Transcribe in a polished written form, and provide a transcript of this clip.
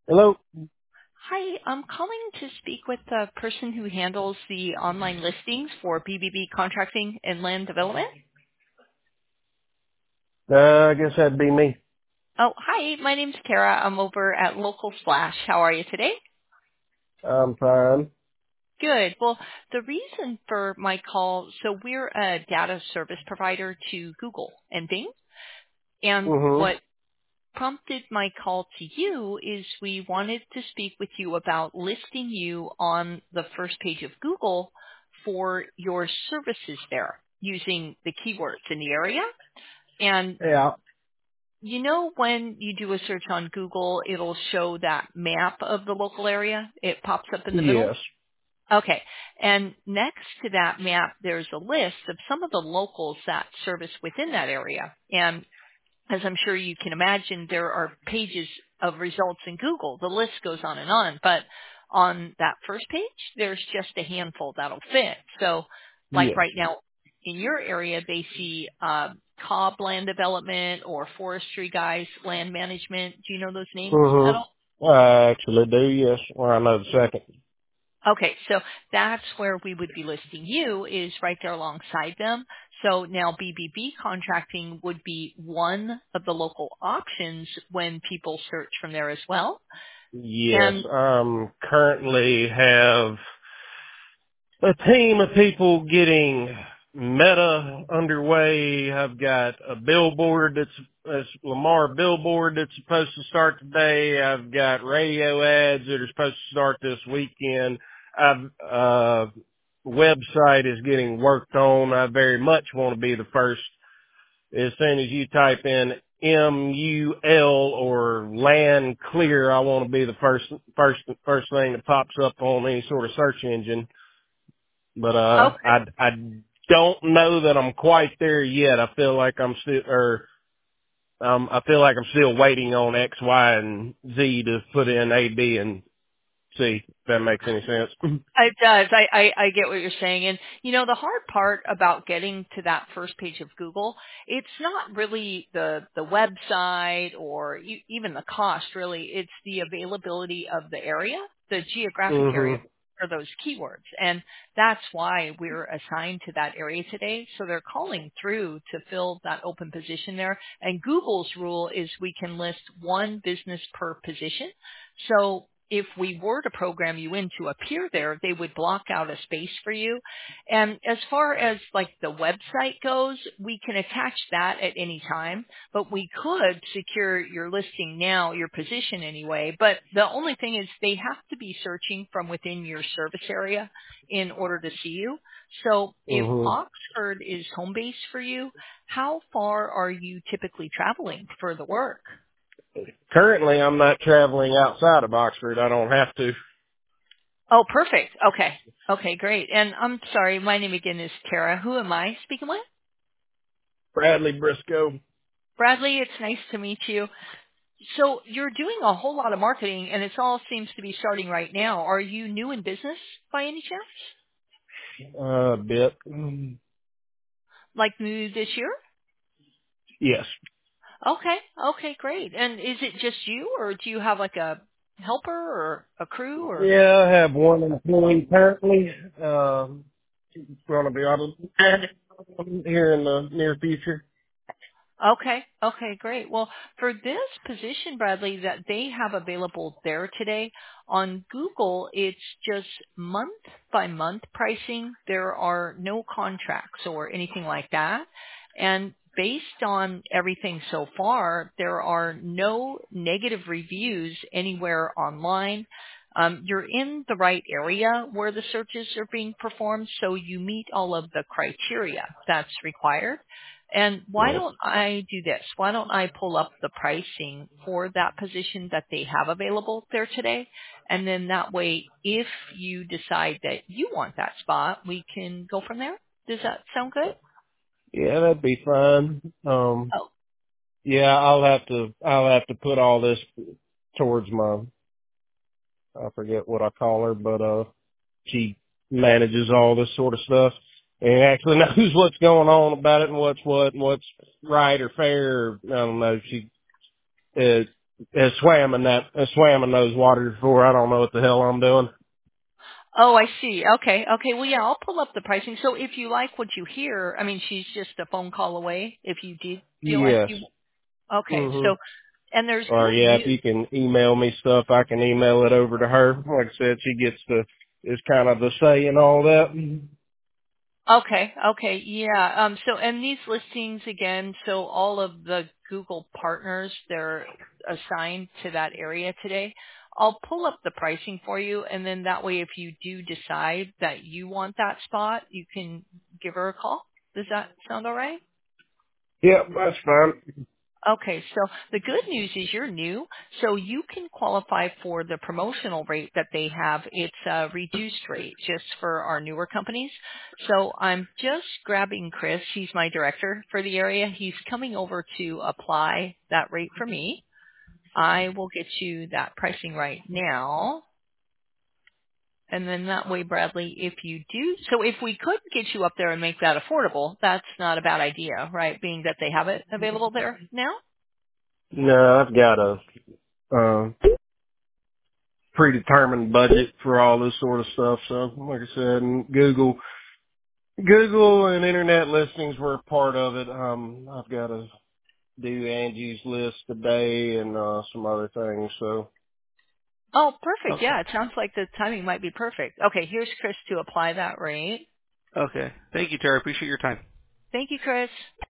Hello. Hi, I'm calling to speak with the person who handles the online listings for BBB contracting and land development. I guess that'd be me. Oh, hi, my name's Tara. I'm over at Local Splash. How are you today? I'm fine. Good. Well, the reason for my call, so we're a data service provider to Google and Bing, and Mhm. what prompted my call to you is we wanted to speak with you about listing you on the first page of Google for your services there using the keywords in the area. And Yeah. you know when you do a search on Google, it'll show that map of the local area. It pops up in the middle. Yes. Okay. And next to that map, there's a list of some of the locals that service within that area. And as I'm sure you can imagine, there are pages of results in Google. The list goes on and on, but on that first page, there's just a handful that'll fit. So like Yes. right now in your area, they see Cobb Land Development or Forestry Guys Land Management. Do you know those names at Mhm. all? I actually do. Yes. Well, I know the second. Okay, so that's where we would be listing you is right there alongside them. So now BBB contracting would be one of the local options when people search from there as well. Yes. And Currently have a team of people getting meta underway. I've got a billboard that's Lamar billboard that's supposed to start today. I've got radio ads that are supposed to start this weekend. I've website is getting worked on. I very much want to be the first. As soon as you type in MUL or land clear, I want to be the first thing that pops up on any sort of search engine. But okay, I don't know that I'm quite there yet. I feel like I'm still I feel like I'm still waiting on X, Y, and Z to put in A, B, and C. If that makes any sense. it does. I get what you're saying. And, you know, the hard part about getting to that first page of Google, it's not really the website or even the cost, really. It's the availability of the area, the geographic area Mhm. for those keywords. And that's why we're assigned to that area today. So they're calling through to fill that open position there. And Google's rule is we can list one business per position. So if we were to program you in to appear there, they would block out a space for you. And as far as like the website goes, we can attach that at any time, but we could secure your listing now, your position anyway. But the only thing is they have to be searching from within your service area in order to see you. So if Mhm. Oxford is home base for you, how far are you typically traveling for the work? Currently, I'm not traveling outside of Oxford. I don't have to. Oh, perfect. Okay. Okay, great. And I'm sorry, my name again is Tara. Who am I speaking with? Bradley Briscoe. Bradley, it's nice to meet you. So you're doing a whole lot of marketing and it all seems to be starting right now. Are you new in business by any chance? A bit. Like new this year? Yes. Okay. Okay, great. And is it just you or do you have like a helper or a crew or? Yeah, I have one employee currently. Going to be out of here in the near future. Okay. Okay, great. Well, for this position, Bradley, that they have available there today on Google, it's just month by month pricing. There are no contracts or anything like that. And based on everything so far, there are no negative reviews anywhere online. You're in the right area where the searches are being performed, so you meet all of the criteria that's required. And why Yes. don't I do this? Why don't I pull up the pricing for that position that they have available there today? And then that way, if you decide that you want that spot, we can go from there. Does that sound good? Yeah, that'd be fine. Oh, Yeah, I'll have to put all this towards my, I forget what I call her, but, she manages all this sort of stuff and actually knows what's going on about it and what's what and what's right or fair. I don't know. swam in those waters before. I don't know what the hell I'm doing. Oh, I see. Okay. Okay. Well, yeah, I'll pull up the pricing. So if you like what you hear, I mean, she's just a phone call away. If you did feel like Yes. you, okay. Mhm. So, and there's Or good yeah, if news. you can email me stuff, I can email it over to her. Like I said, she gets is kind of the say and all that. Okay. Okay. Yeah. So, and these listings again, so all of the Google partners, they're assigned to that area today. I'll pull up the pricing for you, and then that way, if you do decide that you want that spot, you can give her a call. Does that sound all right? Yep, that's fine. Okay, so the good news is you're new, so you can qualify for the promotional rate that they have. It's a reduced rate just for our newer companies. So I'm just grabbing Chris. He's my director for the area. He's coming over to apply that rate for me. I will get you that pricing right now. And then that way, Bradley, if you do, so if we could get you up there and make that affordable, that's not a bad idea, right? Being that they have it available there now. No, I've got a predetermined budget for all this sort of stuff. So, like I said, and Google and internet listings were a part of it. I've got to do Angie's List today and some other things. So, Oh, perfect. Okay. Yeah, it sounds like the timing might be perfect. Okay, here's Chris to apply that rate. Okay. Thank you, Tara. I appreciate your time. Thank you, Chris.